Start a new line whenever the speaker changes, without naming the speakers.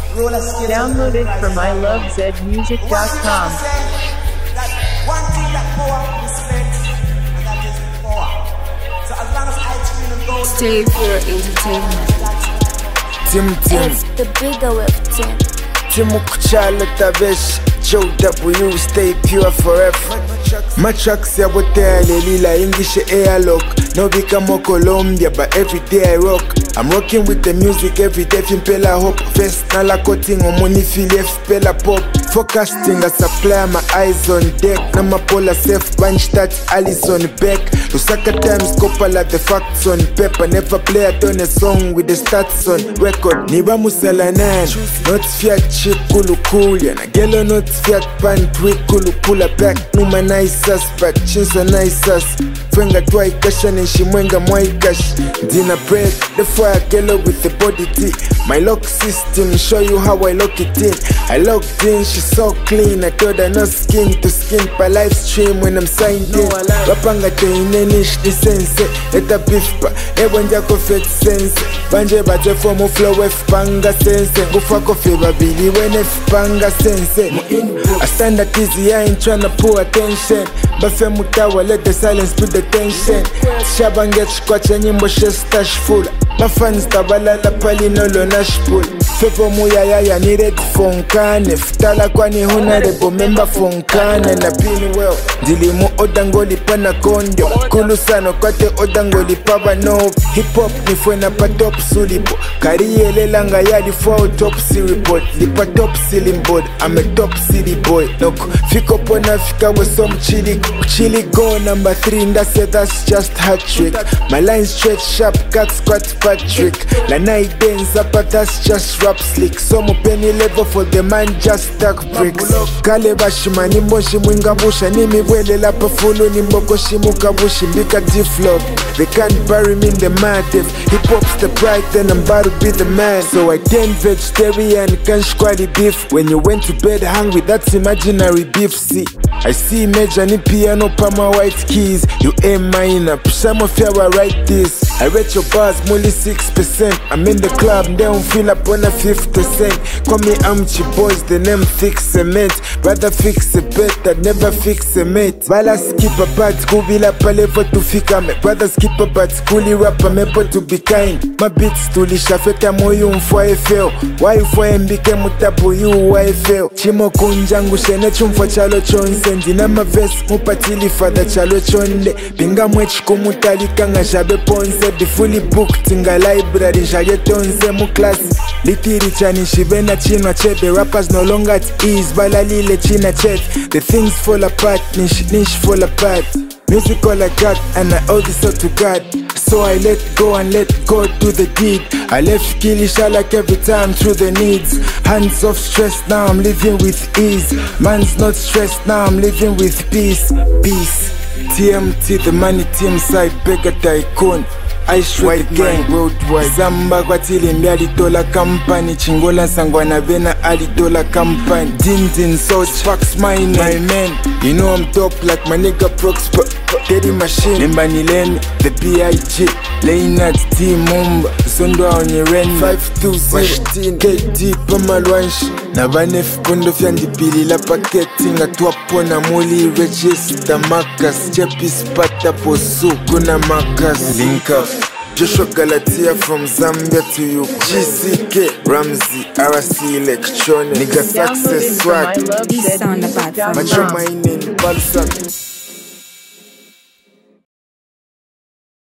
Download it from ilovezmusic.com.
One thing that power respects, and that is power. So as long as I scream and go,
Stay Pure Entertainment.
It's the bigger with Tim.
Timukuchala Tabesh, Joe W, stay pure forever. My tracks ya botea lelila English airlock. No become Colombia, but every day I rock. I'm rocking with the music every day. Fimpela hop, vest nala cutting omoni fili fpela pop. Forecasting as I play my eyes on deck. Nama pola safe bunch that Alice on back. Lusaka times copala the facts on paper. Never play a done a song with the stats on record. Niba musalanan, not fiat chip kulu kulia. Na gelo not fiat pan tweak kulu pula back. Numa nice ass, but chinsa nice ass. Fenga twai kasha nishi mwenga mwai kash. Dina break, the fire gelo with the body tea. My lock system show you how I lock it in. I locked in, she's so clean. I told her no skin to skin per live stream when I'm signed in. Wapanga teinenish ni sense. Eta bifpa, ebonja kofet sense. Banje bate fomo flow panga sense. Gufa kofe babili when panga sense. I stand at easy, I ain't tryna pull attention. Bafe mutawa, let the silence do the tension. Shabanget shkwacha nyimbo she stash full. My fans tabalala pali nolo nashpull. Fepo muyaya ni red fonkane. Ftala kwani huna rebo member fonkane. Na pini well dilimu odangoli pana kondio. Kulu sano kwate odangoli paba no. Hip hop ni fwena pa top sulipo. Kariye langa yadi fwa top city report. Lipa top ceiling board, I'm a top city boy. Noko fiko pona fika with some chili go number 3. That's just hat trick. My line stretch sharp, cut squat Patrick. La night dance up, but that's just rap slick. Some penny level for the man, just stack bricks. Kale bashima ni moshi mwinga busha. Ni miwele la pafulu ni mboko shimuka bushi. Mbika D-flop, they can't bury me in the mad. If hip hop's the pride, then I'm about to be the man. So I turn vegetarian, can't squally beef. When you went to bed hungry, that's imaginary beef. See, I see major ni piano pa my white keys. You aim minor, some of you will write this. I read your bars, only 6%. I'm in the club, they don't feel up on a 50%. Call me Amchi boys, the name fix cement. Rather fix a bet that never fix a mate. Bala skip a bat, kubila palevo to fika me. Brother skip a bat, kuli rapper mepo to be kind. My beats to lisha feta moyo mfwa efeo. Why fwa mbike mutabu yu wa efeo. Chimo kunjangu shene chumfwa chalo chonse. Ndina ma vest mupatili fada chalo chonde. Binga mwech kumutalika nga jabe ponze. Be fully booked in a library, jayetonze mu class. Litiri chani shibena chinwa chebe. Rappers no longer at ease, balalile china chet. The things fall apart, nish fall apart. Music all I got, and I owe this all to God. So I let go and let God do the deed. I left Kilisha like every time through the needs. Hands off stress, now I'm living with ease. Man's not stressed, now I'm living with peace. Peace. TMT, the money team side, beggar tycoon. I straight the gang worldwide. Zamba kwa tili mbiali tola company. Chingola sangwana vena ali tola company. Din sauce, fax my man. You know I'm top like my nigga Prox. Daddy machine, Nembani Len, the B.I.G. Leonard T. Mumba, Sondwa on your rent 520 KD Pamalwansh. Nabanef Kondo Fyandi Pili La Paketing Atwapona Muli Register Makas. Chepis Pata Posu Kuna Makas. Link up Joshua Galatia from Zambia to you. GCK Ramsey RC Electronic. Nigga Success Swag.
This sound about
Macho Mining Balsam.